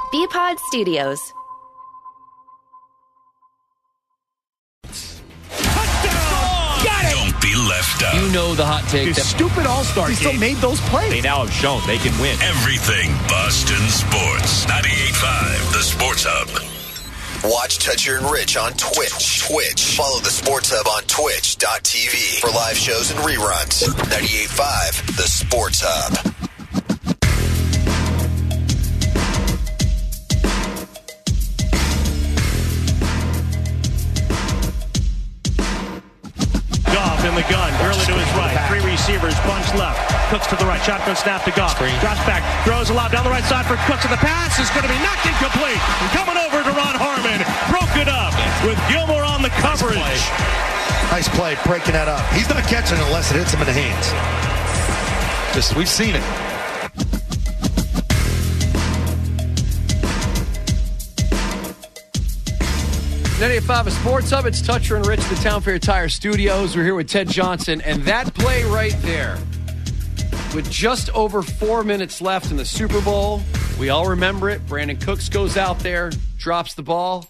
BPod Studios. Don't be left out. You know the hot take. That stupid All-Star game. still made those plays. They now have shown they can win. Everything Boston sports. 98.5 The Sports Hub. Watch Toucher and Rich on Twitch. Follow the Sports Hub on twitch.tv for live shows and reruns. 98.5 The Sports Hub. Goff in the gun, Gurley to his right, three receivers, bunch left, Cooks to the right, shotgun snap to Goff, drops back, throws a lot down the right side for Cooks, and the pass is going to be knocked incomplete, and coming over to Ron Harmon, broke it up with Gilmore on the coverage. Nice play, breaking that up. He's not catching it unless it hits him in the hands. We've seen it. .98.5 A Sports Hub. It's Toucher and Rich at the Town Fair Tire Studios. We're here with Ted Johnson, and that play right there, with just over 4 minutes left in the Super Bowl, we all remember it. Brandon Cooks goes out there, drops the ball,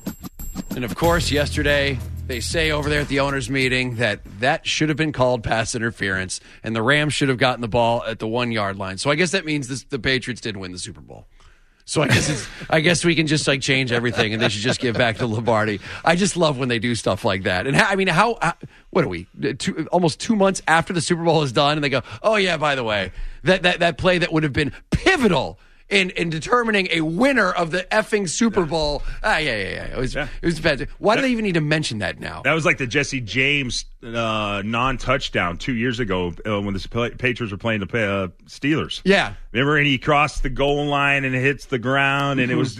and of course, yesterday they say over there at the owners' meeting that should have been called pass interference, and the Rams should have gotten the ball at the 1 yard line. So I guess that means the Patriots did win the Super Bowl. So I guess we can just change everything, and they should just give back to Lombardi. I just love when they do stuff like that. And what are we? Almost 2 months after the Super Bowl is done, and they go, "Oh yeah, by the way, that play that would have been pivotal in determining a winner of the effing Super Bowl." It was bad. Why do they even need to mention that now? That was like the Jesse James non-touchdown 2 years ago when the Patriots were playing the Steelers. Yeah. Remember, and he crossed the goal line and it hits the ground, and it was,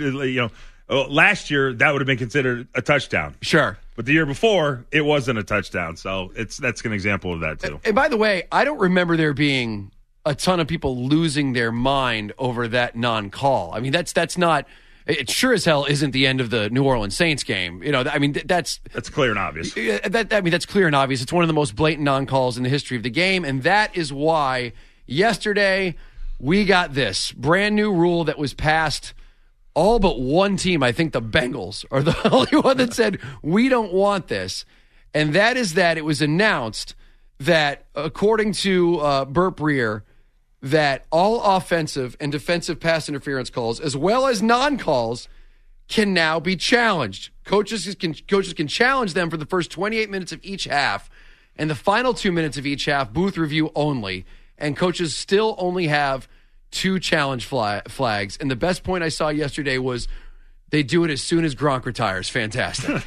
last year that would have been considered a touchdown. Sure. But the year before, it wasn't a touchdown. So that's an example of that, too. And by the way, I don't remember there being a ton of people losing their mind over that non-call. I mean, that's not. It sure as hell isn't the end of the New Orleans Saints game. That's clear and obvious. That's clear and obvious. It's one of the most blatant non-calls in the history of the game, and that is why yesterday we got this brand new rule that was passed. All but one team, I think the Bengals, are the only one that said we don't want this, and that is that it was announced that according to Burt Breer, that all offensive and defensive pass interference calls, as well as non-calls, can now be challenged. Coaches can challenge them for the first 28 minutes of each half, and the final 2 minutes of each half, booth review only, and coaches still only have 2 challenge flags. And the best point I saw yesterday was they do it as soon as Gronk retires. Fantastic.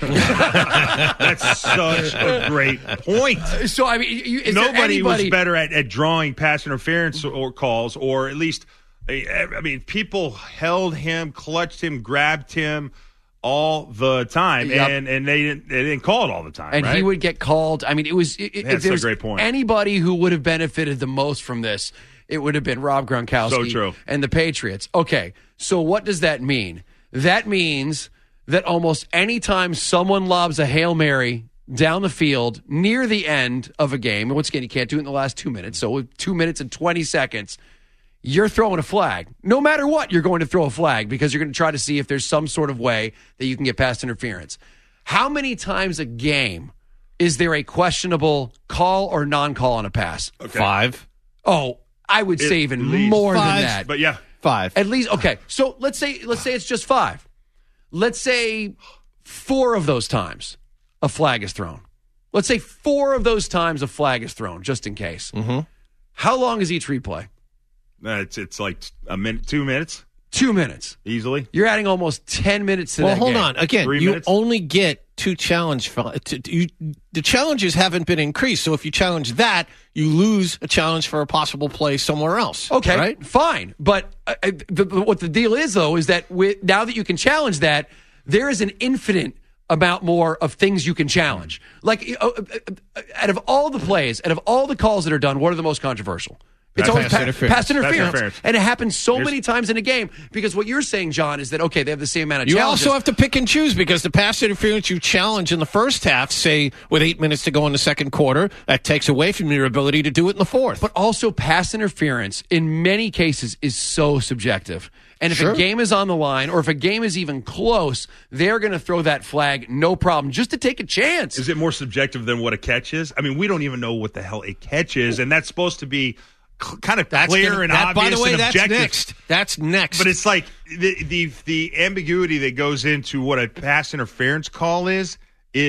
That's such a great point. So, I mean, nobody was better at drawing pass interference or calls, or at least, people held him, clutched him, grabbed him all the time, yep. and they didn't call it all the time. And right? he would get called. I mean, if there's a great point. Anybody who would have benefited the most from this, it would have been Rob Gronkowski so true. And the Patriots. Okay, so what does that mean? That means that almost any time someone lobs a Hail Mary down the field near the end of a game, and once again, you can't do it in the last 2 minutes, so with 2 minutes and 20 seconds, you're throwing a flag. No matter what, you're going to throw a flag because you're going to try to see if there's some sort of way that you can get past interference. How many times a game is there a questionable call or non-call on a pass? Okay. 5. Oh, I would say even more than that. But yeah. 5. At least, okay. So let's say it's just 5. Let's say 4 of those times a flag is thrown. Let's say 4 of those times a flag is thrown, just in case. Mm-hmm. How long is each replay? It's like a minute, 2 minutes. 2 minutes. Easily. You're adding almost 10 minutes to that game. Well, hold on. Again, 3 you minutes? only get 2 challenge. The challenges haven't been increased, so if you challenge that, you lose a challenge for a possible play somewhere else. Okay, right? Fine. But what the deal is, though, is that now that you can challenge that, there is an infinite amount more of things you can challenge. Like, out of all the plays, out of all the calls that are done, what are the most controversial? It's always pass interference. Pass interference. And it happens so many times in a game because what you're saying, John, is that, okay, they have the same amount of challenges. You also have to pick and choose because the pass interference you challenge in the first half, say, with 8 minutes to go in the second quarter, that takes away from your ability to do it in the fourth. But also pass interference, in many cases, is so subjective. And if a game is on the line or if a game is even close, they're going to throw that flag, no problem, just to take a chance. Is it more subjective than what a catch is? I mean, we don't even know what the hell a catch is, and that's supposed to be kind of clear and obvious. By the way, and that's objective. That's next. But it's like the ambiguity that goes into what a pass interference call is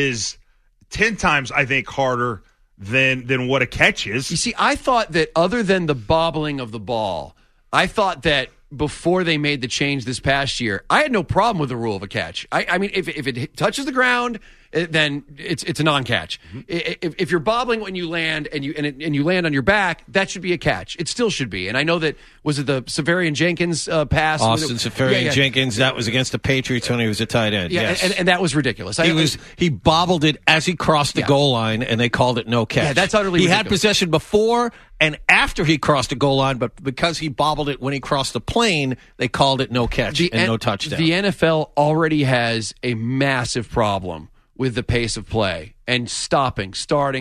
10 times, I think, harder than what a catch is. You see, I thought that other than the bobbling of the ball, I thought that before they made the change this past year, I had no problem with the rule of a catch. I mean, if it touches the ground, then it's a non-catch. Mm-hmm. If you're bobbling when you land and you land on your back, that should be a catch. It still should be. And I know that, was it the Severian Jenkins pass? Austin Severian Jenkins, that was against the Patriots when he was a tight end. Yeah, yes. and that was ridiculous. He bobbled it as he crossed the goal line, and they called it no catch. Yeah, that's utterly ridiculous. He had possession before and after he crossed the goal line, but because he bobbled it when he crossed the plane, they called it no catch and no touchdown. The NFL already has a massive problem with the pace of play and starting,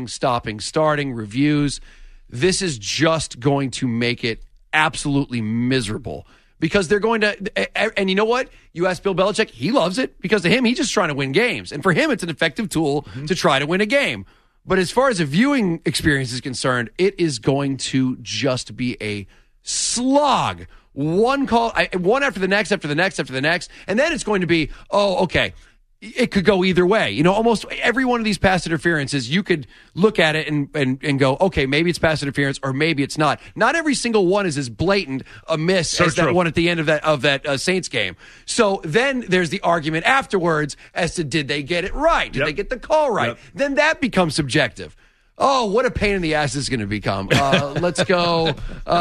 reviews. This is just going to make it absolutely miserable because they're going to, and you know what? You ask Bill Belichick, he loves it because to him, he's just trying to win games. And for him, it's an effective tool to try to win a game. But as far as a viewing experience is concerned, it is going to just be a slog. One call, one after the next, and then it's going to be, oh, okay, it could go either way. You know, almost every one of these pass interferences, you could look at it and go, okay, maybe it's pass interference or maybe it's not. Not every single one is as blatant a miss as that one at the end of that Saints game. So then there's the argument afterwards as to did they get it right? Did they get the call right? Then that becomes subjective. Oh, what a pain in the ass this is going to become. Let's go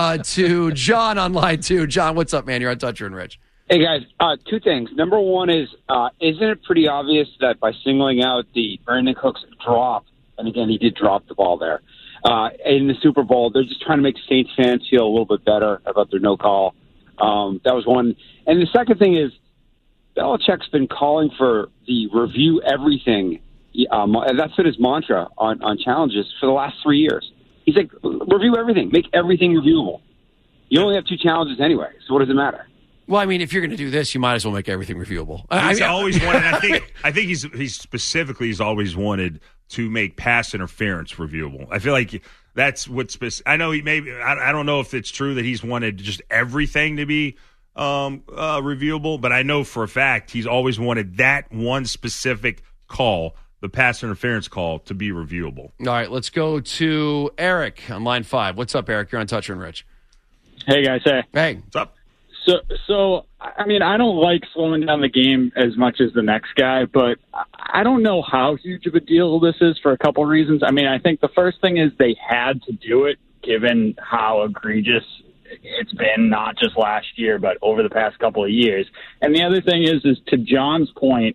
to John on line 2. John, what's up, man? You're on Toucher and Rich. Hey, guys, two things. Number one is, isn't it pretty obvious that by singling out the Brandon Cooks drop, and again, he did drop the ball there, in the Super Bowl, they're just trying to make Saints fans feel a little bit better about their no call. That was one. And the second thing is, Belichick's been calling for the review everything. And that's been his mantra on challenges for the last 3 years. He's like, review everything. Make everything reviewable. You only have 2 challenges anyway, so what does it matter? Well, I mean, if you're going to do this, you might as well make everything reviewable. He's always wanted. I think he's always wanted to make pass interference reviewable. I feel like that's what's. I know he maybe. I don't know if it's true that he's wanted just everything to be reviewable, but I know for a fact he's always wanted that one specific call, the pass interference call, to be reviewable. All right, let's go to Eric on line 5. What's up, Eric? You're on Toucher and Rich. Hey, guys. Hey. What's up? So, I mean, I don't like slowing down the game as much as the next guy, but I don't know how huge of a deal this is for a couple of reasons. I mean, I think the first thing is they had to do it given how egregious it's been, not just last year, but over the past couple of years. And the other thing is to John's point,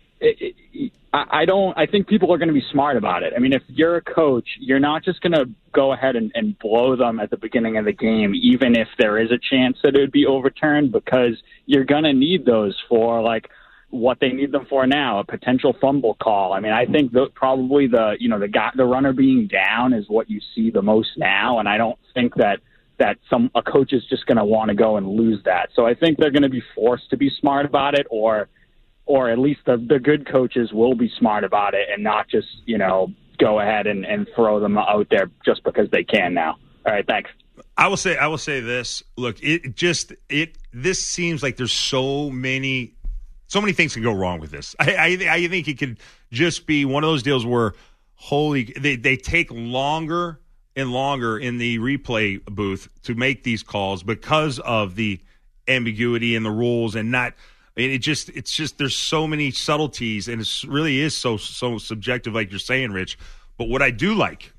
I think people are going to be smart about it. I mean, if you're a coach, you're not just going to go ahead and blow them at the beginning of the game, even if there is a chance that it would be overturned, because you're going to need those for like what they need them for now, a potential fumble call. I mean, I think probably the runner being down is what you see the most now, and I don't think that a coach is just going to want to go and lose that. So I think they're going to be forced to be smart about it, or at least the good coaches will be smart about it and not just, go ahead and throw them out there just because they can now. All right, thanks. I will say this. Look, this seems like there's so many things can go wrong with this. I think it could just be one of those deals where they take longer and longer in the replay booth to make these calls because of the ambiguity in the rules and not. It's just there's so many subtleties, and it really is so subjective, like you're saying, Rich. But what I do like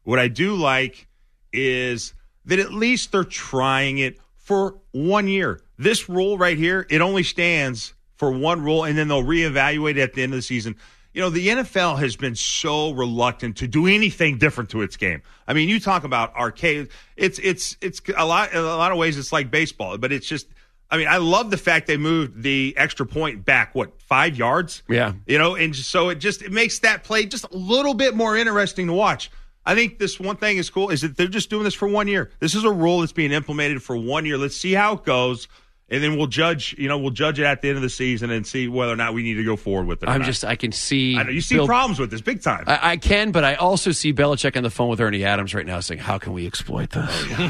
is that at least they're trying it for 1 year. This rule right here, it only stands for one rule, and then they'll reevaluate it at the end of the season. the NFL has been so reluctant to do anything different to its game. I mean, you talk about arcade. It's a lot of ways it's like baseball, but it's just. I mean, I love the fact they moved the extra point back, 5 yards? Yeah. And so it makes that play just a little bit more interesting to watch. I think this one thing is cool is that they're just doing this for 1 year. This is a rule that's being implemented for 1 year. Let's see how it goes. And then we'll judge it at the end of the season and see whether or not we need to go forward with it. I can see. I know you see problems with this big time. I can, but I also see Belichick on the phone with Ernie Adams right now saying, how can we exploit this?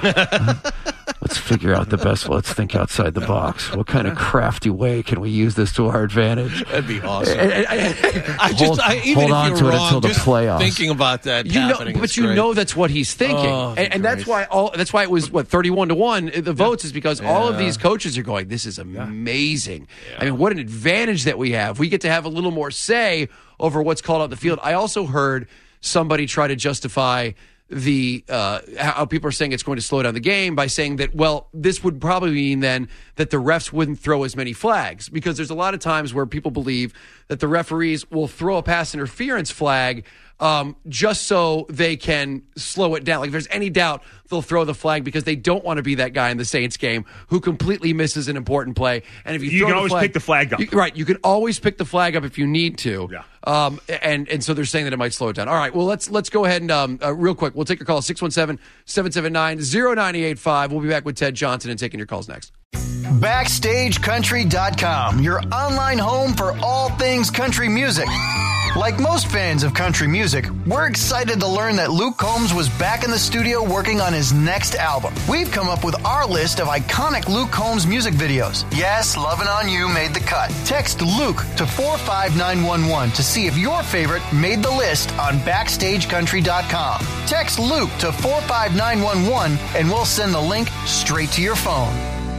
Let's figure out the best. Let's think outside the box. What kind of crafty way can we use this to our advantage? That'd be awesome. Hold on to it until the playoffs. Thinking about that happening, but you know that's what he's thinking, and that's why it was 31-1. The votes is because all of these coaches are going, this is amazing. Yeah. I mean, what an advantage that we have. We get to have a little more say over what's called out the field. I also heard somebody try to justify how people are saying it's going to slow down the game by saying that, well, this would probably mean then that the refs wouldn't throw as many flags, because there's a lot of times where people believe that the referees will throw a pass interference flag just so they can slow it down. Like if there's any doubt, they'll throw the flag because they don't want to be that guy in the Saints game who completely misses an important play. And if you can always pick the flag up. You can always pick the flag up if you need to. Yeah. And so they're saying that it might slow it down. All right, well, let's go ahead and real quick, we'll take your call, 617-779-0985. We'll be back with Ted Johnson and taking your calls next. BackstageCountry.com, your online home for all things country music. Like most fans of country music, we're excited to learn that Luke Combs was back in the studio working on his next album. We've come up with our list of iconic Luke Combs music videos. Yes, Lovin' On You made the cut. Text Luke to 45911 to see if your favorite made the list on BackstageCountry.com. Text Luke to 45911 and we'll send the link straight to your phone.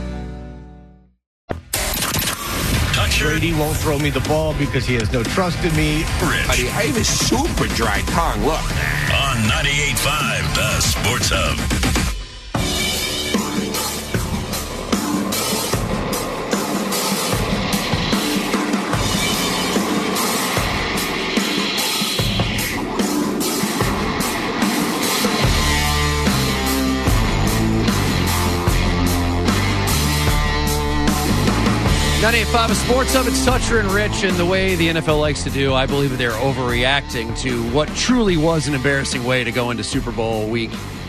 Brady won't throw me the ball because he has no trust in me. Rich. I have a super dry tongue. Look. On 98.5, the Sports Hub. .98.5 a Sports Hub. It's Toucher and Rich, and the way the NFL likes to do, I believe that they're overreacting to what truly was an embarrassing way to go into Super Bowl week.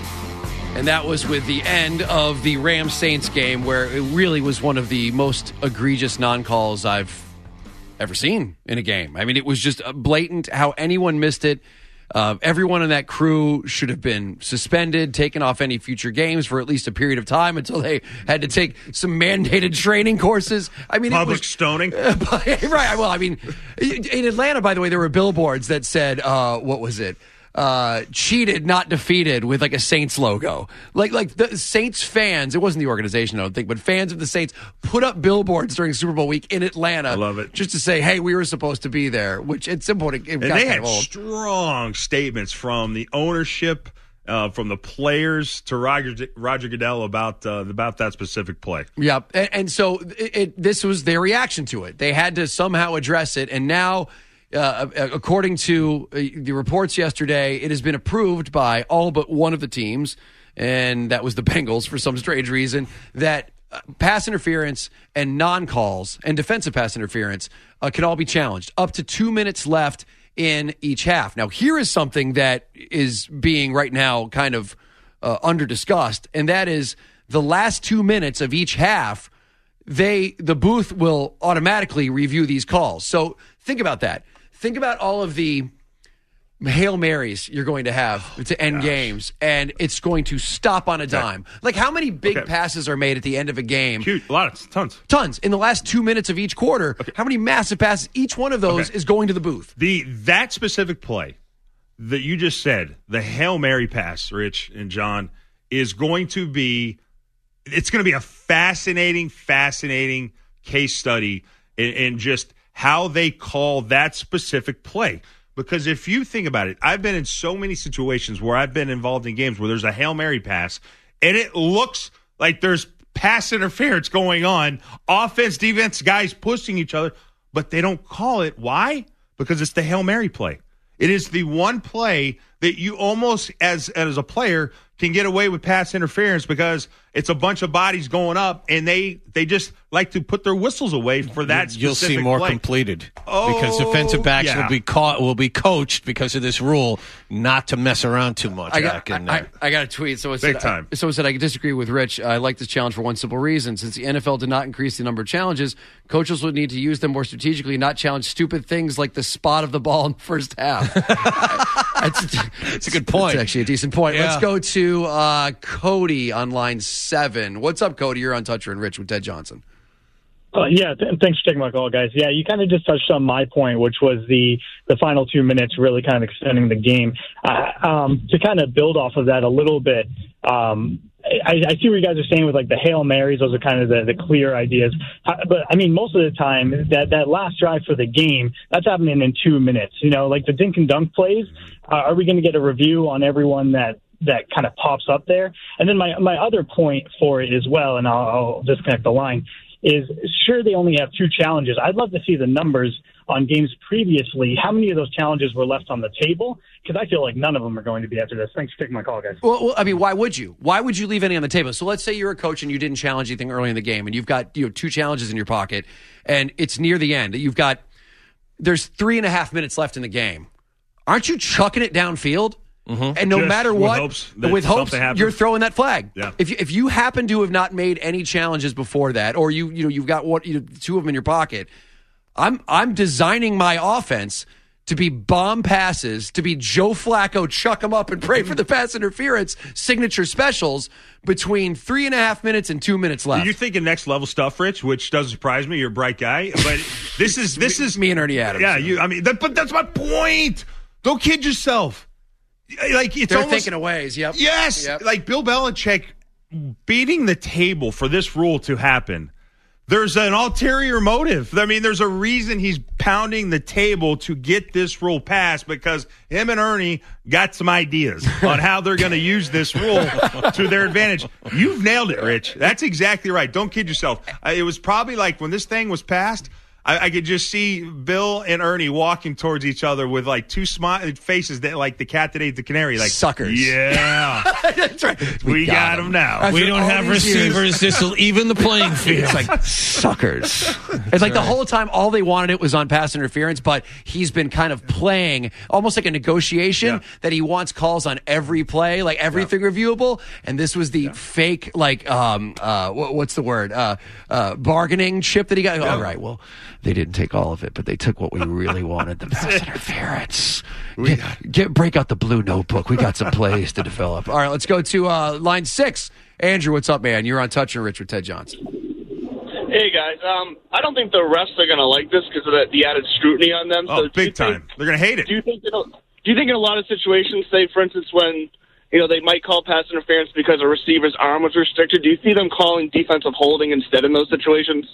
And that was with the end of the Rams-Saints game, where it really was one of the most egregious non-calls I've ever seen in a game. I mean, it was just blatant how anyone missed it. Everyone in that crew should have been suspended, taken off any future games for at least a period of time until they had to take some mandated training courses. I mean, public stoning. Right. Well, I mean, in Atlanta, by the way, there were billboards that said, what was it? Cheated, not defeated, with like a Saints logo. Like the Saints fans, it wasn't the organization, I don't think, but fans of the Saints put up billboards during Super Bowl week in Atlanta. I love it. Just to say, hey, we were supposed to be there, which at some point it got they kind had of old. Strong statements from the ownership, from the players to Roger Goodell about that specific play. Yeah, and so this was their reaction to it. They had to somehow address it, and now according to the reports yesterday, it has been approved by all but one of the teams, and that was the Bengals for some strange reason, that pass interference and non-calls and defensive pass interference can all be challenged. Up to 2 minutes left in each half. Now, here is something that is being right now kind of under-discussed, and that is the last 2 minutes of each half, the booth will automatically review these calls. So think about that. Think about all of the Hail Marys you're going to have to end games, and it's going to stop on a dime. Like, how many big passes are made at the end of a game? Huge. A lot. Tons. Tons. In the last 2 minutes of each quarter, how many massive passes? Each one of those is going to the booth. That specific play that you just said, the Hail Mary pass, Rich and John, is going to be – it's going to be a fascinating case study in just how they call that specific play. Because if you think about it, I've been in so many situations where I've been involved in games where there's a Hail Mary pass, and it looks like there's pass interference going on, offense, defense, guys pushing each other, but they don't call it. Why? because it's the Hail Mary play. It is the one play that you almost, as a player, can get away with pass interference because it's a bunch of bodies going up, and they just like to put their whistles away for that specific You'll see more play. Completed because defensive backs will be coached because of this rule not to mess around too much. I got a tweet. Someone said, I disagree with Rich. I like this challenge for one simple reason. Since the NFL did not increase the number of challenges, coaches would need to use them more strategically, not challenge stupid things like the spot of the ball in the first half. That's a good point. That's actually a decent point. Yeah. Let's go to Cody on line 7. What's up, Cody? You're on Toucher and Rich with Ted Johnson. Thanks for taking my call, guys. Yeah, you kind of just touched on my point, which was the final 2 minutes really kind of extending the game. To kind of build off of that a little bit, I see what you guys are saying with like the Hail Marys. Those are kind of the clear ideas. But I mean, most of the time that last drive for the game, that's happening in 2 minutes. You know, like the dink and dunk plays. Are we going to get a review on everyone that kind of pops up there? And then my other point for it as well, and I'll disconnect the line, is sure they only have 2 challenges. I'd love to see the numbers on games previously. How many of those challenges were left on the table? Because I feel like none of them are going to be after this. Thanks for taking my call, guys. Well, I mean, why would you? Why would you leave any on the table? So let's say you're a coach and you didn't challenge anything early in the game, and you've got 2 challenges in your pocket, and it's near the end. There's 3.5 minutes left in the game. Aren't you chucking it downfield? Mm-hmm. And no matter what, with hopes you're throwing that flag. Yeah. If you happen to have not made any challenges before that, or you've got 2 of them in your pocket, I'm designing my offense to be bomb passes, to be Joe Flacco, chuck them up and pray for the pass interference signature specials between 3.5 minutes and 2 minutes left. You're thinking next level stuff, Rich, which doesn't surprise me. You're a bright guy, but this is me and Ernie Adams. Yeah, but that's my point. Don't kid yourself. Like they're thinking of ways. Yep. Yes. Yep. Like Bill Belichick beating the table for this rule to happen. There's an ulterior motive. I mean, there's a reason he's pounding the table to get this rule passed because him and Ernie got some ideas on how they're going to use this rule to their advantage. You've nailed it, Rich. That's exactly right. Don't kid yourself. It was probably like when this thing was passed, I could just see Bill and Ernie walking towards each other with like 2 smiley faces that like the cat that ate the canary. Like, suckers. Yeah. That's right. We got them now. We don't have receivers. This will even the playing field. It's like suckers. It's like the whole time all they wanted it was on pass interference, but he's been kind of playing almost like a negotiation that he wants calls on every play, like everything reviewable. And this was the fake, like, what's the word? Bargaining chip that he got. All right, well, they didn't take all of it, but they took what we really wanted, the pass interference. Break out the blue notebook. We got some plays to develop. All right, let's go to line 6. Andrew, what's up, man? You're on Touch and Rich with Ted Johnson. Hey, guys. I don't think the refs are going to like this because of the added scrutiny on them. Oh, big time. They're going to hate it. Do you think in a lot of situations, say, for instance, when they might call pass interference because a receiver's arm was restricted, do you see them calling defensive holding instead in those situations?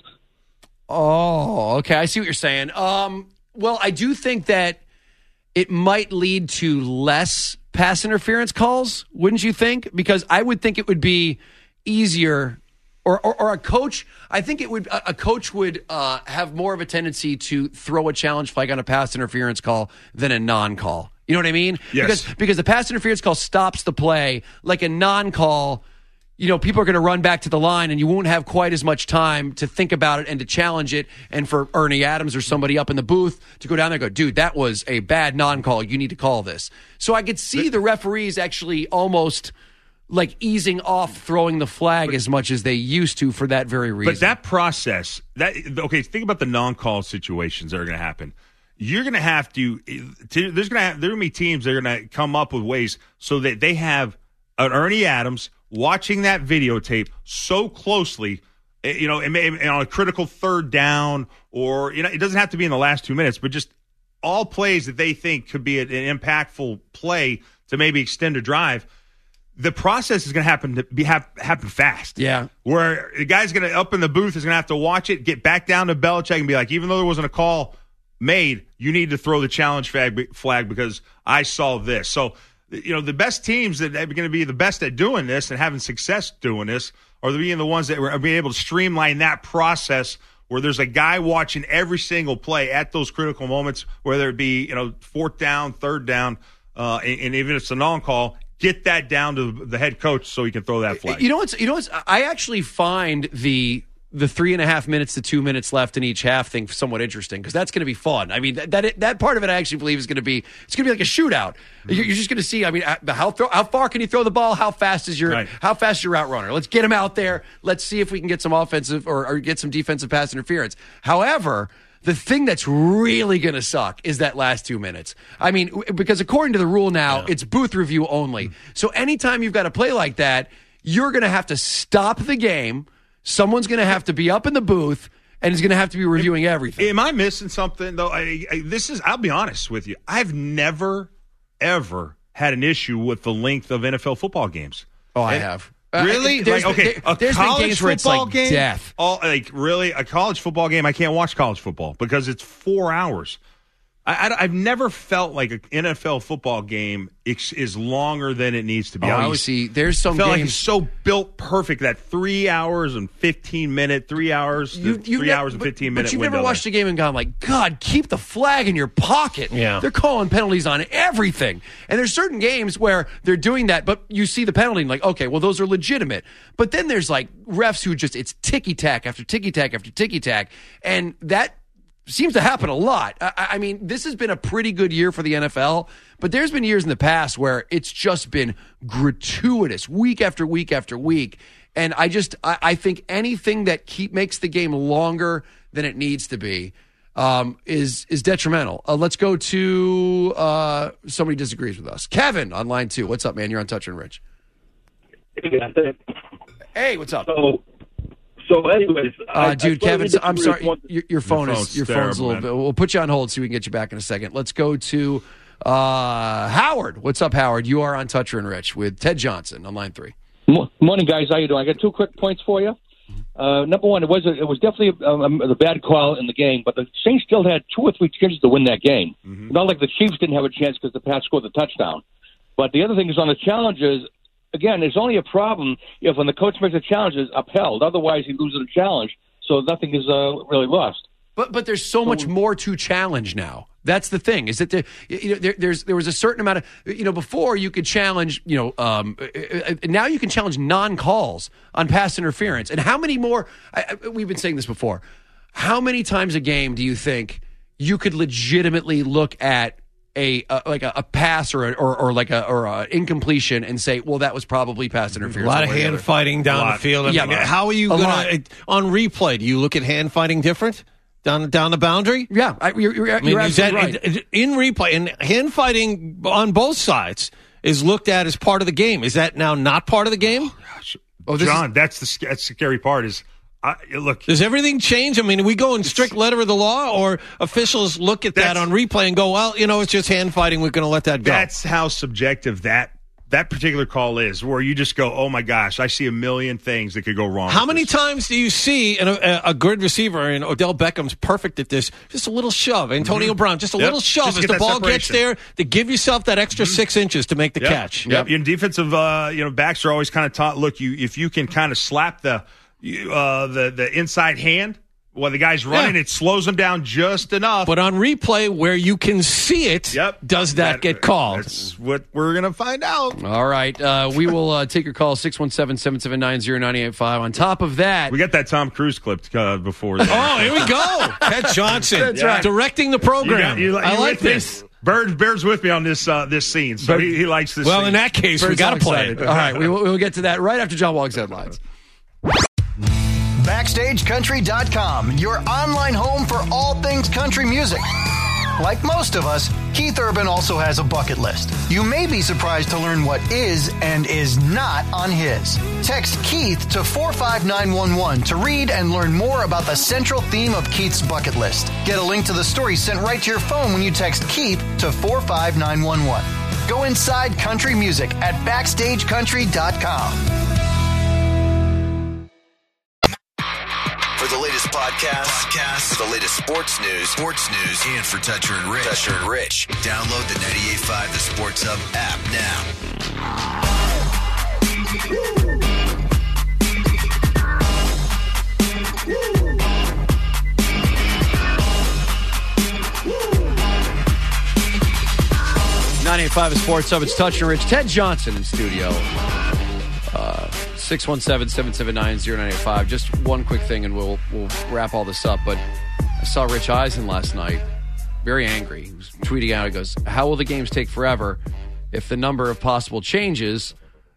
Oh, okay. I see what you're saying. Well, I do think that it might lead to less pass interference calls, wouldn't you think? Because I would think it would be easier, or a coach. I think a coach would have more of a tendency to throw a challenge flag on a pass interference call than a non-call. You know what I mean? Yes. Because the pass interference call stops the play, like a non-call. People are going to run back to the line, and you won't have quite as much time to think about it and to challenge it. And for Ernie Adams or somebody up in the booth to go down there and go, dude, that was a bad non-call. You need to call this. So I could see the referees actually almost like easing off throwing the flag as much as they used to for that very reason. But that process, think about the non-call situations that are going to happen. You're going to have to. There are going to be teams that are going to come up with ways so that they have an Ernie Adams watching that videotape so closely, and on a critical third down, or it doesn't have to be in the last 2 minutes, but just all plays that they think could be an impactful play to maybe extend a drive. The process is going to happen fast. Yeah, where the guy's going to up in the booth is going to have to watch it, get back down to Belichick, and be like, even though there wasn't a call made, you need to throw the challenge flag because I saw this. So, the best teams that are going to be the best at doing this and having success doing this are being the ones that are being able to streamline that process where there's a guy watching every single play at those critical moments, whether it be, fourth down, third down, and even if it's a non-call, get that down to the head coach so he can throw that flag. You know what's I actually find the 3.5 minutes to 2 minutes left in each half thing somewhat interesting, because that's going to be fun. I mean, that part of it I actually believe is going to be like a shootout. You're just going to see. I mean, how far can you throw the ball? How fast is your route runner? Let's get him out there. Let's see if we can get some offensive or get some defensive pass interference. However, the thing that's really going to suck is that last 2 minutes. I mean, because according to the rule now, it's booth review only. So anytime you've got a play like that, you're going to have to stop the game. Someone's going to have to be up in the booth and is going to have to be reviewing everything. Am I missing something, though? I'll be honest with you. I've never, ever had an issue with the length of NFL football games. Oh, I have. Really? There's a college football game? Death. Really? A college football game? I can't watch college football because it's 4 hours. I've never felt like an NFL football game is longer than it needs to be. There's some games games like it's so built perfect that 3 hours and 15 minute, 3 hours, 3 hours and 15 minute. But you've window never watched a game and gone like, God, keep the flag in your pocket. Yeah, they're calling penalties on everything, and there's certain games where they're doing that, but you see the penalty and like, okay, well those are legitimate. But then there's like refs who it's ticky tack after ticky tack after ticky tack, and that seems to happen a lot. I mean, this has been a pretty good year for the NFL, but there's been years in the past where it's just been gratuitous week after week after week. And I think anything that makes the game longer than it needs to be is detrimental. Let's go to somebody disagrees with us. Kevin on line 2. What's up, man? You're on Toucher and Rich. Hey, what's up? So, anyways, dude, Kevin, I'm sorry. Your phone's a little bit. We'll put you on hold so we can get you back in a second. Let's go to Howard. What's up, Howard? You are on Toucher and Rich with Ted Johnson on line 3. Morning, guys. How you doing? I got 2 quick points for you. Number one, it was definitely a bad call in the game, but the Saints still had 2 or 3 chances to win that game. Mm-hmm. Not like the Chiefs didn't have a chance because the Pats scored the touchdown. But the other thing is on the challenges. Again, there's only a problem if when the coach makes a challenge, it's upheld. Otherwise, he loses the challenge, so nothing is really lost. But there's so much more to challenge now. That's the thing. Is that there was a certain amount of before you could challenge now you can challenge non-calls on pass interference. And how many more? We've been saying this before. How many times a game do you think you could legitimately look at a pass or an incompletion and say, well, that was probably pass interference? A lot of hand fighting down the field. How are you going to on replay? Do you look at hand fighting different down the boundary? Yeah, you're absolutely right. In replay, and hand fighting on both sides is looked at as part of the game. Is that now not part of the game? Oh, John, that's the scary part. Look, does everything change? I mean, are we go in strict letter of the law, or officials look at that on replay and go, well, it's just hand fighting. We're going to let that go. That's how subjective that particular call is, where you just go, oh my gosh, I see a million things that could go wrong. How many times do you see a good receiver, and Odell Beckham's perfect at this, just a little shove, Antonio Brown, just a little shove as the ball gets there to give yourself that extra 6 inches to make the catch. Yep. And defensive backs are always kind of taught, look, if you can kind of slap the inside hand while the guy's running, it slows him down just enough. But on replay, where you can see it, does that get called? That's what we're going to find out. All right. We will take your call, 617-779-0985. On top of that, we got that Tom Cruise clip before. Oh, here we go. Ted Johnson directing the program. I like this. Bears with me on this scene, so he likes this scene. In that case, we got to play it. All right. We'll get to that right after John Wog's headlines. BackstageCountry.com, your online home for all things country music. Like most of us, Keith Urban also has a bucket list. You may be surprised to learn what is and is not on his. Text Keith to 45911 to read and learn more about the central theme of Keith's bucket list. Get a link to the story sent right to your phone when you text Keith to 45911. Go inside country music at BackstageCountry.com. For the latest podcasts, the latest sports news, and for Toucher and Rich, download the 98.5 The Sports Hub app now. 98.5 Sports Hub. It's Touch and Rich. Ted Johnson in studio. 617-779-0985. Just one quick thing, and we'll wrap all this up. But I saw Rich Eisen last night, very angry. He was tweeting out, he goes, how will the games take forever if the number of possible challenges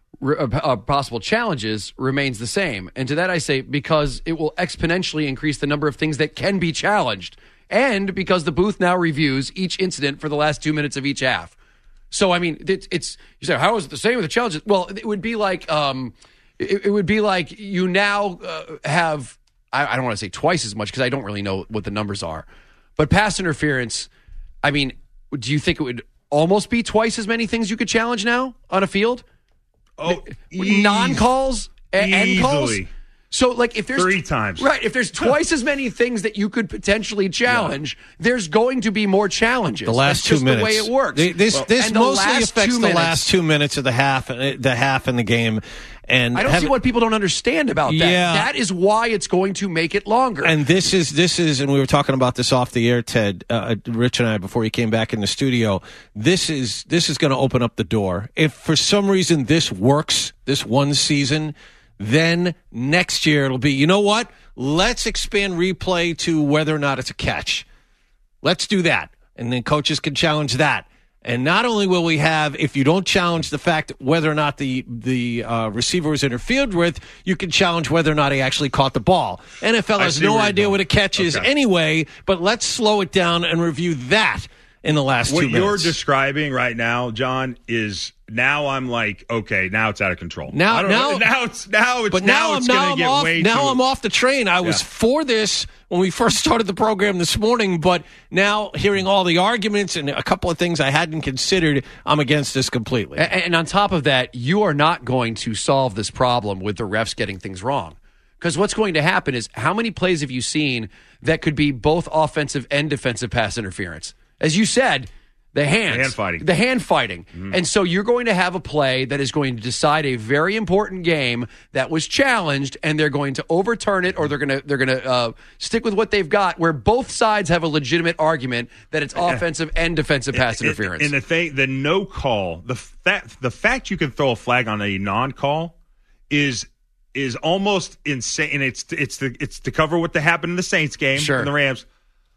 remains the same? And to that I say, because it will exponentially increase the number of things that can be challenged, and because the booth now reviews each incident for the last 2 minutes of each half. So, I mean, it's you say, how is it the same with the challenges? Well, it would be like it would be like you now have, I don't want to say twice as much because I don't really know what the numbers are, but pass interference, I mean, do you think it would almost be twice as many things you could challenge now on a field? Oh, non-calls and calls? So, like, if there's 3 times, right? If there's twice as many things that you could potentially challenge, there's going to be more challenges. The last That's 2 minutes, the way it works. This mostly affects the last 2 minutes of the half in the game. And I don't see what people don't understand about that. Yeah. That is why it's going to make it longer. And this is, and we were talking about this off the air, Ted, Rich and I, before you came back in the studio. This is going to open up the door. If for some reason this works, this one season, then next year it'll be, you know what? Let's expand replay to whether or not it's a catch. Let's do that. And then coaches can challenge that. And not only will we have, if you don't challenge the fact whether or not the receiver was interfered with, you can challenge whether or not he actually caught the ball. NFL has no idea what a catch is anyway, but let's slow it down and review that in the last 2 minutes. What you're describing right now, John, is now I'm like, okay, now it's out of control. Now I'm off the train. I was for this when we first started the program this morning, but now hearing all the arguments and a couple of things I hadn't considered, I'm against this completely. And on top of that, you are not going to solve this problem with the refs getting things wrong. Because what's going to happen is, how many plays have you seen that could be both offensive and defensive pass interference? As you said, the hand fighting. Mm-hmm. And so you're going to have a play that is going to decide a very important game that was challenged, and they're going to overturn it, or they're going to stick with what they've got, where both sides have a legitimate argument that it's offensive and defensive pass interference. And the no call, the fact you can throw a flag on a non-call is almost insane. And it's to cover what happened in the Saints game and the Rams,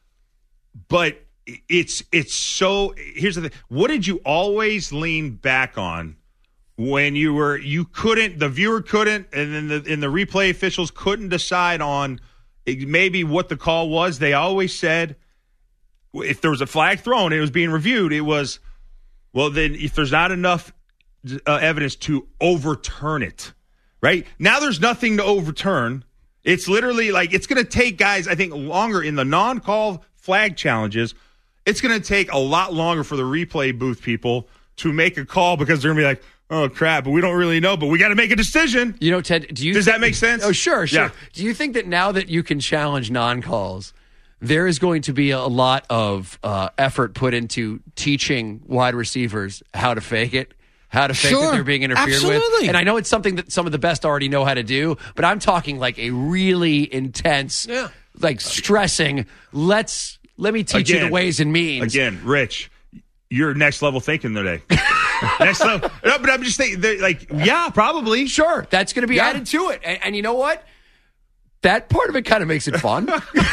but. It's so. Here's the thing. What did you always lean back on when you couldn't, the viewer couldn't, and then the replay officials couldn't decide on maybe what the call was? They always said, if there was a flag thrown, it was being reviewed. It was, well, then if there's not enough evidence to overturn it, right? Now there's nothing to overturn. It's literally like, it's going to take guys, I think, longer in the non-call flag challenges. It's going to take a lot longer for the replay booth people to make a call, because they're going to be like, oh, crap, but we don't really know, but we got to make a decision. You know, Ted, does that make sense? Oh, sure. Yeah. Do you think that now that you can challenge non-calls, there is going to be a lot of effort put into teaching wide receivers how to fake it? How to fake that they're being interfered with. And I know it's something that some of the best already know how to do, but I'm talking like a really intense, like stressing, let me teach you the ways and means. Again, Rich, you're next level thinking today. Next level. No, but I'm just thinking, like, yeah, probably. Sure, that's going to be added to it. And you know what? That part of it kind of makes it fun.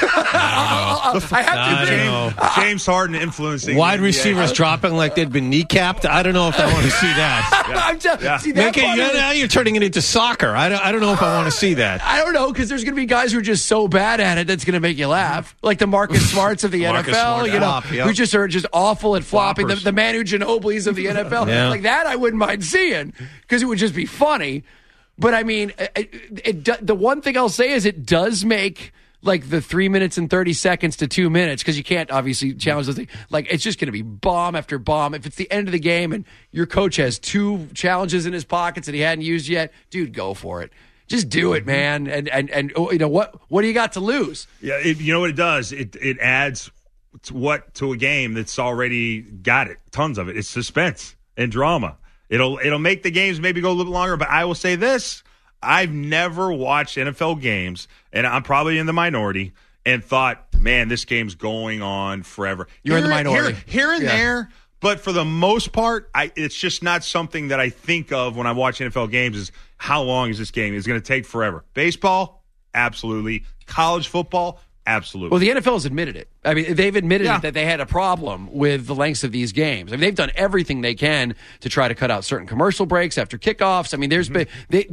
I have to. James Harden influencing wide receivers dropping like they'd been kneecapped. I don't know if I want to see that. See, that now you're turning it into soccer. I don't know if I want to see that. I don't know, because there's going to be guys who are just so bad at it that's going to make you laugh, like the Marcus Smarts of the NFL. Who just are just awful at flopping. The Manu Ginobili's of the NFL. Like that, I wouldn't mind seeing, because it would just be funny. But, I mean, the one thing I'll say is it does make, like, the 3 minutes and 30 seconds to 2 minutes, because you can't, obviously, challenge those things. Like, it's just going to be bomb after bomb. If it's the end of the game and your coach has 2 challenges in his pockets that he hadn't used yet, dude, go for it. Just do it, man. And you know, what do you got to lose? Yeah, you know what it does? It adds to a game that's already got it. Tons of it. It's suspense and drama. It'll make the games maybe go a little bit longer, but I will say this. I've never watched NFL games, and I'm probably in the minority, and thought, man, this game's going on forever. You're in the minority. Here and there, But for the most part, it's just not something that I think of when I watch NFL games is how long is this game? It's going to take forever. Baseball, absolutely. College football, absolutely. Well, the NFL has admitted it. I mean, they've admitted that they had a problem with the lengths of these games. I mean, they've done everything they can to try to cut out certain commercial breaks after kickoffs. I mean, there's been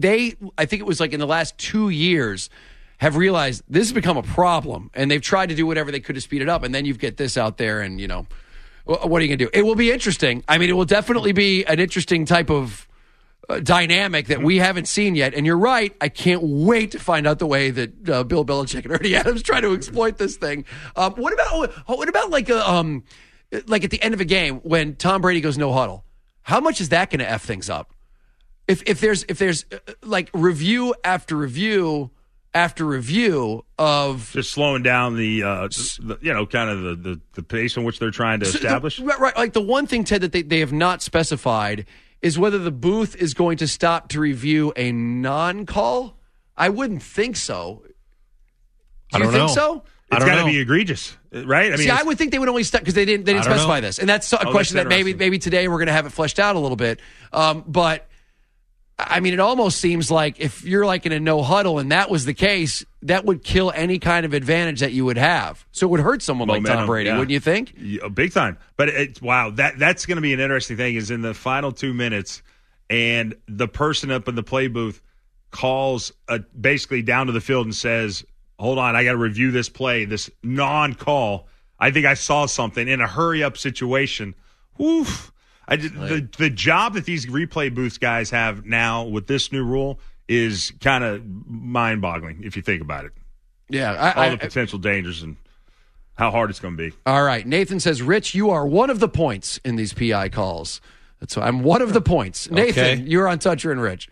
I think it was like in the last 2 years have realized this has become a problem, and they've tried to do whatever they could to speed it up. And then you get this out there, and what are you going to do? It will be interesting. I mean, it will definitely be an interesting type of dynamic that we haven't seen yet. And you're right. I can't wait to find out the way that Bill Belichick and Ernie Adams try to exploit this thing. What about like at the end of a game when Tom Brady goes no huddle? How much is that going to F things up? If there's like review after review after review of just slowing down the kind of the pace in which they're trying to establish. Right. Like the one thing, Ted, that they have not specified is whether the booth is going to stop to review a non-call. I wouldn't think so. I don't think so? It's got to be egregious, right? I mean, I would think they would only stop because they didn't specify this, and that's a question that maybe today we're going to have it fleshed out a little bit. But I mean, it almost seems like if you're like in a no huddle and that was the case, that would kill any kind of advantage that you would have. So it would hurt someone like Tom Brady, wouldn't you think? Yeah, big time. But that's going to be an interesting thing is in the final 2 minutes and the person up in the play booth calls basically down to the field and says, hold on, I got to review this play, this non-call. I think I saw something in a hurry-up situation. Oof. The job that these replay booths guys have now with this new rule is kind of mind-boggling if you think about it. Yeah. All the potential dangers and how hard it's going to be. All right. Nathan says, Rich, you are one of the points in these PI calls. I'm one of the points. Nathan, you're on Toucher and Rich.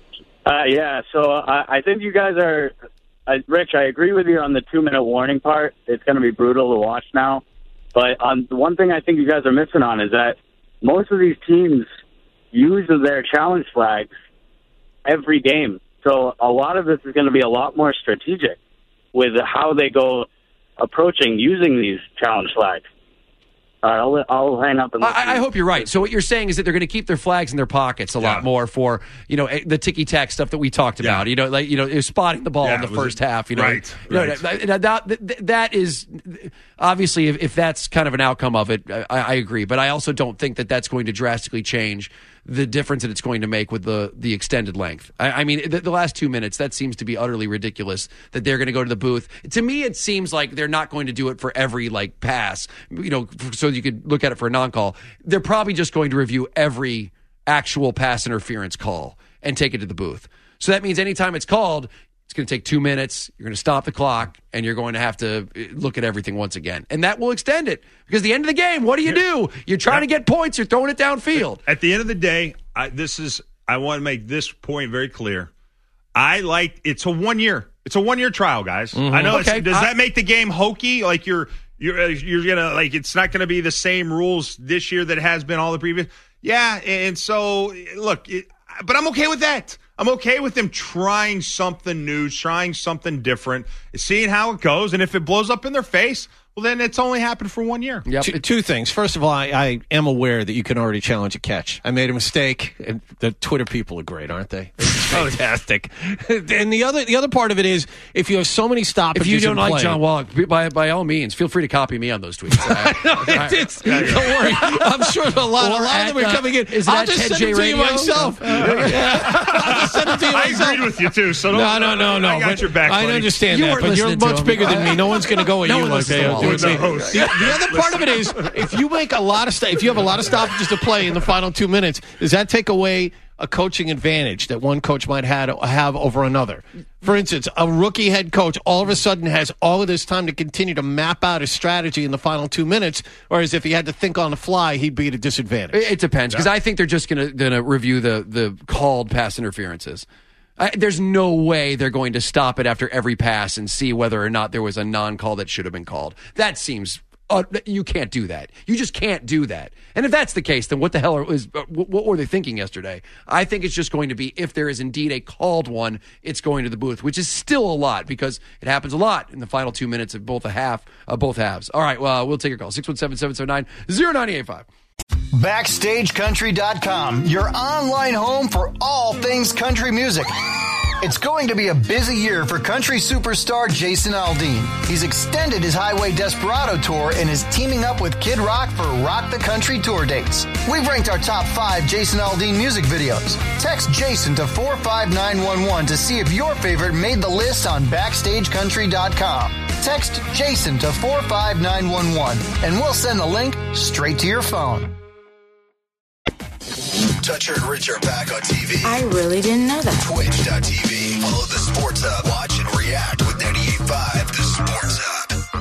So I think you guys are Rich, I agree with you on the 2-minute warning part. It's going to be brutal to watch now. But the one thing I think you guys are missing on is that most of these teams use their challenge flags every game. So a lot of this is going to be a lot more strategic with how they go approaching using these challenge flags. All right, I'll hang up. I hope you're right. So what you're saying is that they're going to keep their flags in their pockets a lot more for the ticky-tack stuff that we talked about. Spotting the ball in the first half. Right. That is obviously if that's kind of an outcome of it, I agree. But I also don't think that that's going to drastically change the difference that it's going to make with the extended length. I mean, the last 2 minutes, that seems to be utterly ridiculous that they're going to go to the booth. To me, it seems like they're not going to do it for every pass, so you could look at it for a non-call. They're probably just going to review every actual pass interference call and take it to the booth. So that means anytime it's called, it's going to take 2 minutes. You're going to stop the clock, and you're going to have to look at everything once again. And that will extend it. Because at the end of the game, what do? You're trying to get points. You're throwing it downfield. At the end of the day, I want to make this point very clear. It's a 1 year. It's a 1 year trial, guys. Mm-hmm. I know. Okay. Does that make the game hokey? Like you're gonna it's not going to be the same rules this year that it has been all the previous. Yeah, and so look, but I'm okay with that. I'm okay with them trying something new, trying something different, seeing how it goes, and if it blows up in their face, well, then it's only happened for 1 year. Yep. Two things. First of all, I am aware that you can already challenge a catch. I made a mistake, and the Twitter people are great, aren't they? Fantastic. And the other part of it is, if you have so many stoppages, if you don't like John Wallach, by all means, feel free to copy me on those tweets. Don't worry. I'm sure a lot of them are coming in. I'll just send it to you myself. I'll just send it to you myself. I agreed with you, too. So no. I got your back, buddy. I understand that, but you're much bigger than me. No one's going to go at you like that. The other part of it is, if you make a lot of if you have a lot of stoppages to play in the final 2 minutes, does that take away a coaching advantage that one coach might have over another? For instance, a rookie head coach all of a sudden has all of this time to continue to map out his strategy in the final 2 minutes, whereas if he had to think on the fly, he'd be at a disadvantage. It depends, because I think they're just going to review the called pass interferences. There's no way they're going to stop it after every pass and see whether or not there was a non-call that should have been called. That seems you can't do that. You just can't do that. And if that's the case, then what the hell what were they thinking yesterday? I think it's just going to be, if there is indeed a called one, it's going to the booth, which is still a lot because it happens a lot in the final 2 minutes of both halves. All right, well, we'll take your call. 617-779-0985. BackstageCountry.com, your online home for all things country music. It's going to be a busy year for country superstar Jason Aldean. He's extended his Highway Desperado tour and is teaming up with Kid Rock for Rock the Country tour dates. We've ranked our top 5 Jason Aldean music videos. Text Jason to 45911 to see if your favorite made the list on BackstageCountry.com. Text Jason to 45911 and we'll send the link straight to your phone. Toucher and Rich are back on TV. I really didn't know that. Twitch.tv. Follow the Sports Hub. Watch and react with 98.5 The Sports Hub.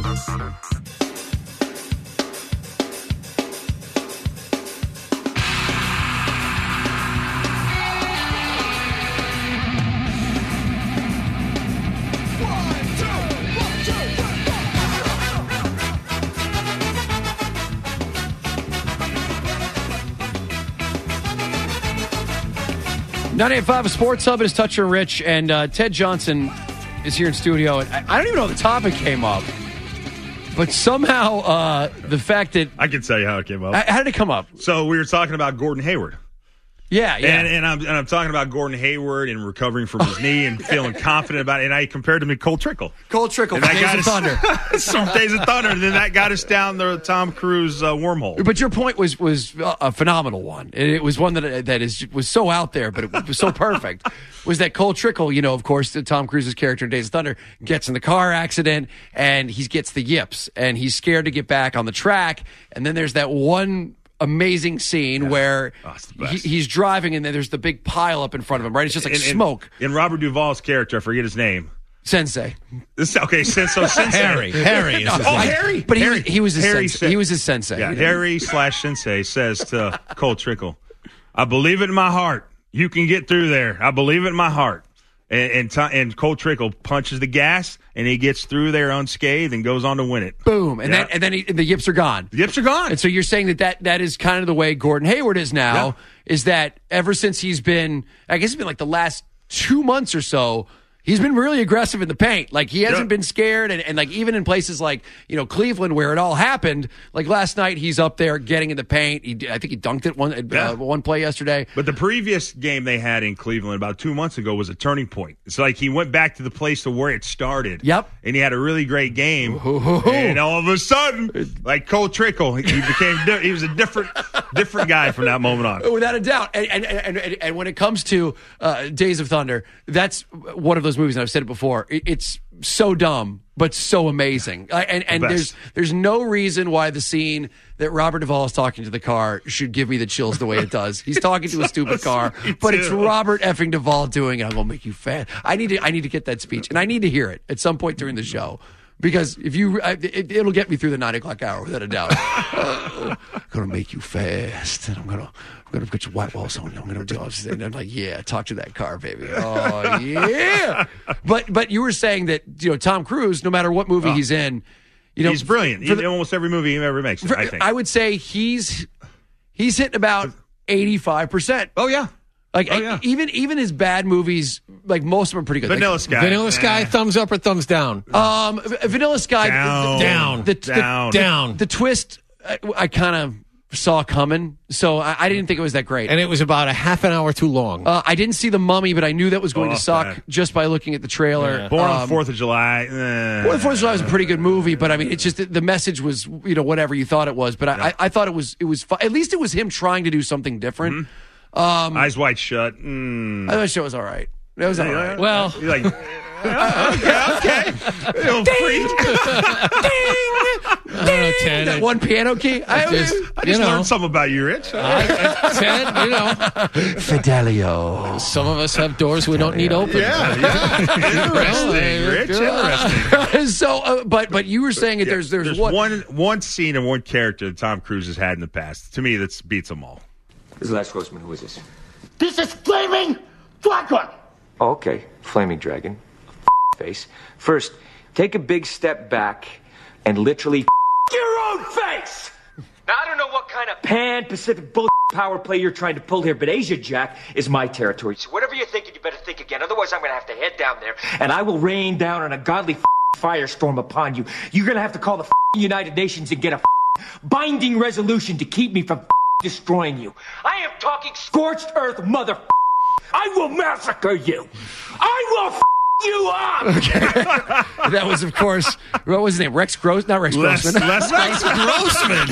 98.5 Sports Hub is Toucher and Rich, and Ted Johnson is here in studio. And I don't even know how the topic came up, but somehow the fact that... I can tell you how it came up. How did it come up? So we were talking about Gordon Hayward. Yeah. And I'm talking about Gordon Hayward and recovering from his knee and feeling confident about it. And I compared him to Cole Trickle. Cole Trickle, Days of Thunder. Some Days of Thunder. And then that got us down the Tom Cruise wormhole. But your point was a phenomenal one. It was one that was so out there, but it was so perfect. Was that Cole Trickle, of course, Tom Cruise's character in Days of Thunder, gets in the car accident and he gets the yips and he's scared to get back on the track. And then there's that one amazing scene where he's driving and then there's the big pile up in front of him, right? It's just like smoke. In Robert Duvall's character, I forget his name. Sensei. Sensei. Harry. Harry. Harry. But he was his sensei. He was his sensei. Yeah, Harry/Sensei says to Cole Trickle, I believe it in my heart. You can get through there. I believe it in my heart. And Cole Trickle punches the gas, and he gets through there unscathed and goes on to win it. Boom. And then the yips are gone. The yips are gone. And so you're saying that is kind of the way Gordon Hayward is now, is that ever since he's been, I guess it's been like the last 2 months or so, he's been really aggressive in the paint. Like, he hasn't been scared. And like, even in places like, Cleveland where it all happened, like last night, he's up there getting in the paint. I think he dunked it one play yesterday. But the previous game they had in Cleveland about 2 months ago was a turning point. It's like he went back to the place to where it started. Yep. And he had a really great game. And all of a sudden, like Cole Trickle, he was a different guy from that moment on. Without a doubt. And when it comes to Days of Thunder, that's one of those movies, and I've said it before, it's so dumb but so amazing, and there's no reason why the scene that Robert Duvall is talking to the car should give me the chills the way it does. He's talking to a stupid car, but it's Robert effing Duvall doing it. I'm gonna make you fat. I need to get that speech, and I need to hear it at some point during the show. Because if it'll get me through the 9 o'clock hour without a doubt. I'm gonna make you fast, and I'm gonna get your white walls on you. I'm gonna do all this. And I'm like, yeah, talk to that car, baby. Oh yeah. But you were saying that Tom Cruise, no matter what movie he's in, he's brilliant. In almost every movie he ever makes. I think I would say he's hitting about 85%. Oh yeah. Like even his bad movies, like most of them are pretty good. Vanilla Sky, thumbs up or thumbs down? Vanilla Sky, down. The twist, I kind of saw coming, so I didn't think it was that great. And it was about a half an hour too long. I didn't see The Mummy, but I knew that was going to suck just by looking at the trailer. Yeah. Born on 4th of July. Born on 4th of July was a pretty good movie, but I mean, it's just the message was whatever you thought it was. But I thought it was at least it was him trying to do something different. Mm-hmm. Eyes Wide Shut. I thought the show was all right. It was all right. Well, you're like, okay. Ding! Ding! Ted, that one piano key. I just learned something about you, Rich. Ted, Fidelio. Some of us have doors we don't need open. Yeah. Interesting, Rich. Interesting. So, but you were saying that there's one scene and one character that Tom Cruise has had in the past. To me, that beats them all. This is Les Grossman. Who is this? This is Flaming Dragon! Oh, okay. Flaming Dragon. Face. First, take a big step back and literally your own face! Now, I don't know what kind of pan-Pacific bull power play you're trying to pull here, but Asia Jack is my territory. So whatever you're thinking, you better think again. Otherwise, I'm going to have to head down there, and I will rain down on a godly firestorm upon you. You're going to have to call the United Nations and get a binding resolution to keep me from destroying you. I am talking scorched earth, mother. I will massacre you. I will you up. Okay. That was, of course, what was his name? Rex Grossman? Not Rex Grossman. Rex Grossman.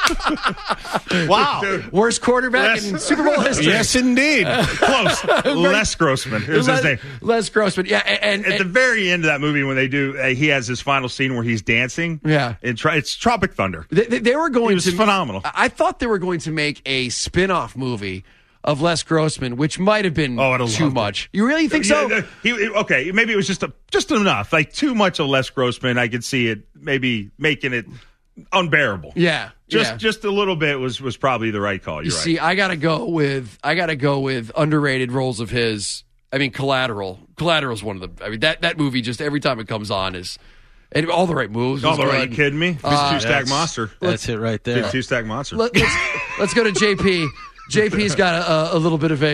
Wow. Dude. Worst quarterback in Super Bowl history. Yes, indeed. Close. Les Grossman. It was his name. Les Grossman. Yeah. And at the very end of that movie, when they do, he has his final scene where he's dancing. Yeah. It's Tropic Thunder. They were going to. It was phenomenal. I thought they were going to make a spin-off movie of Les Grossman, which might have been too much. You really think so? Okay, maybe it was just enough. Like, too much of Les Grossman, I could see it maybe making it unbearable. Yeah. Just a little bit was probably the right call. You're right. See, I gotta go with underrated roles of his. I mean, Collateral. Collateral's one of the. I mean, that movie just every time it comes on is. And all the right moves. All the right. Are you kidding me? Two-stack monster. That's it right there. Big two-stack monster. Let's go to JP. JP's got a little bit of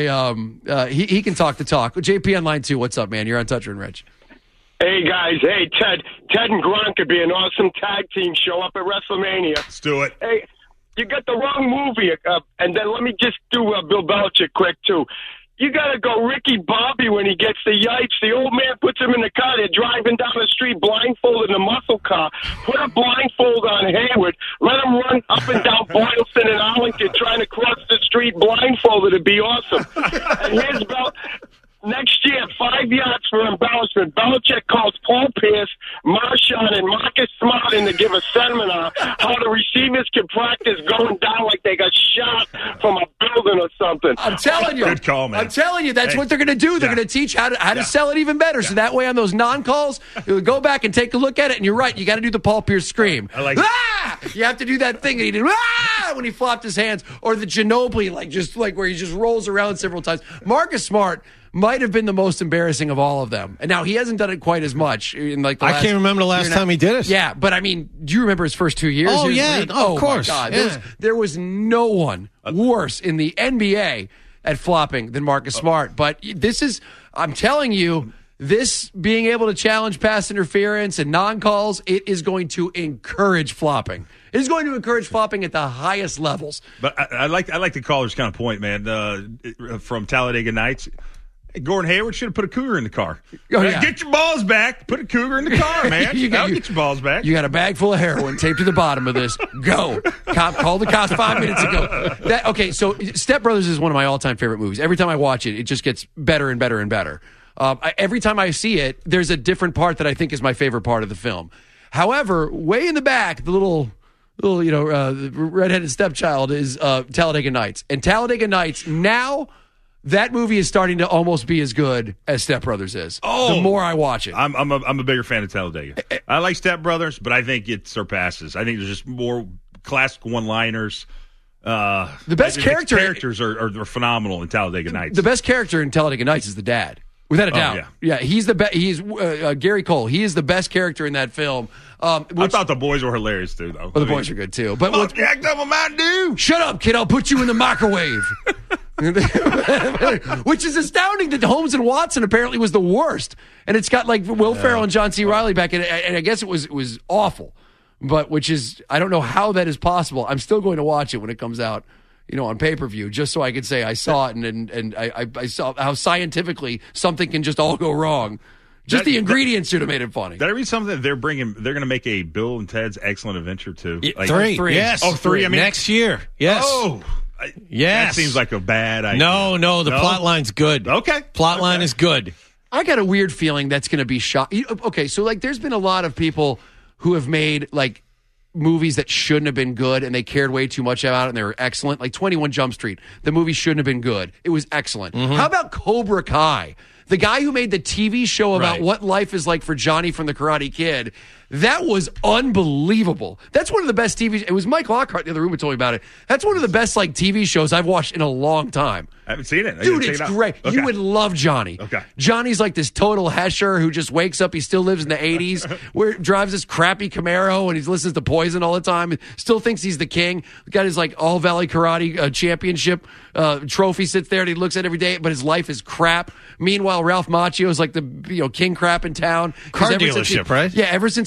a he can talk the talk. JP on line 2. What's up, man? You're on Toucher and Rich. Hey guys, hey Ted and Gronk could be an awesome tag team show up at WrestleMania. Let's do it. Hey, you got the wrong movie, and then let me just do Bill Belichick quick too. You got to go Ricky Bobby when he gets the yipes. The old man puts him in the car. They're driving down the street blindfolded in a muscle car. Put a blindfold on Hayward. Let him run up and down Boylston and Arlington trying to cross the street blindfolded. It'd be awesome. And here's about... Next year, 5 yards for embellishment. Belichick calls Paul Pierce, Marshawn, and Marcus Smart in to give a seminar how the receivers can practice going down like they got shot from a building or something. I'm telling you. Good call, man. I'm telling you, that's what they're going to do. They're going to teach how to sell it even better. So that way on those non-calls, you'll go back and take a look at it, and you're right. You got to do the Paul Pierce scream. I like You have to do that thing that he did when he flopped his hands, or the Ginobili, where he just rolls around several times. Marcus Smart might have been the most embarrassing of all of them. And now he hasn't done it quite as much in the last I can't remember the last time he did it. Yeah, but I mean, do you remember his first 2 years? Oh, yeah. Of course. My God. Yeah. There was no one worse in the NBA at flopping than Marcus Smart. But this is, I'm telling you, this being able to challenge pass interference and non-calls, it is going to encourage flopping. It is going to encourage flopping at the highest levels. But I like the caller's kind of point, man, from Talladega Nights. Gordon Hayward should have put a cougar in the car. Oh, yeah. Get your balls back. Put a cougar in the car, man. Get your balls back. You got a bag full of heroin taped to the bottom of this. Go. Cop called the cops 5 minutes ago. Okay, so Step Brothers is one of my all-time favorite movies. Every time I watch it, it just gets better and better and better. Every time I see it, there's a different part that I think is my favorite part of the film. However, way in the back, the little redheaded stepchild is Talladega Nights. And Talladega Nights now... That movie is starting to almost be as good as Step Brothers is. The more I watch it. I'm a bigger fan of Talladega. I like Step Brothers, but I think it surpasses. I think there's just more classic one-liners. The best characters are phenomenal in Talladega Nights. The best character in Talladega Nights is the dad. Without a doubt. Yeah, he's the best. He's Gary Cole. He is the best character in that film. I thought the boys were hilarious, too, though. Well, the boys are good, too. But jacked up on Mountain Dew. Shut up, kid. I'll put you in the microwave. Which is astounding that Holmes and Watson apparently was the worst. And it's got like Will Ferrell and John C. Reilly back in it. And I guess it was awful. But I don't know how that is possible. I'm still going to watch it when it comes out, on pay-per-view, just so I could say I saw it and I saw how scientifically something can just all go wrong. Just the ingredients should have made it funny. Did I read something that they're going to make a Bill and Ted's Excellent Adventure 2? Three. Yes. Oh, 3. I mean, next year. Yes. Oh. Yes. That seems like a bad idea. No, the plot line's good. Okay. Plot line is good. I got a weird feeling that's going to be shot. Okay, so there's been a lot of people who have made movies that shouldn't have been good and they cared way too much about it and they were excellent. Like 21 Jump Street. The movie shouldn't have been good. It was excellent. Mm-hmm. How about Cobra Kai? The guy who made the TV show about what life is like for Johnny from the Karate Kid. That was unbelievable. That's one of the best TV. It was Mike Lockhart in the other room who told me about it. That's one of the best TV shows I've watched in a long time. I haven't seen it. Dude, it's great. Okay. You would love Johnny. Okay. Johnny's like this total Hesher who just wakes up. He still lives in the 80s, drives this crappy Camaro, and he listens to Poison all the time. And still thinks he's the king. Got his All Valley Karate Championship trophy sits there, and he looks at it every day. But his life is crap. Meanwhile, Ralph Macchio is like the king crap in town. Car dealership, right? Yeah, ever since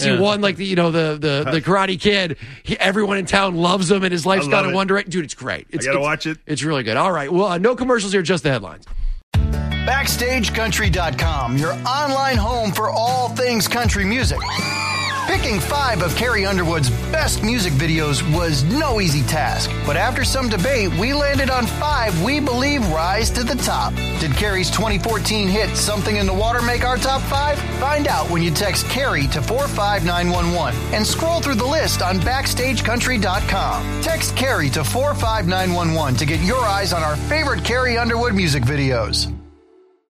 he won like the Karate Kid. Everyone in town loves him, and his life's gone in one direction. Dude, it's great. I gotta watch it. It's really good. All right, well, no commercials here, just the headlines. BackstageCountry.com, your online home for all things country music. Picking 5 of Carrie Underwood's best music videos was no easy task, but after some debate, we landed on 5 we believe rise to the top. Did Carrie's 2014 hit Something in the Water make our top 5? Find out when you text Carrie to 45911 and scroll through the list on BackstageCountry.com. Text Carrie to 45911 to get your eyes on our favorite Carrie Underwood music videos.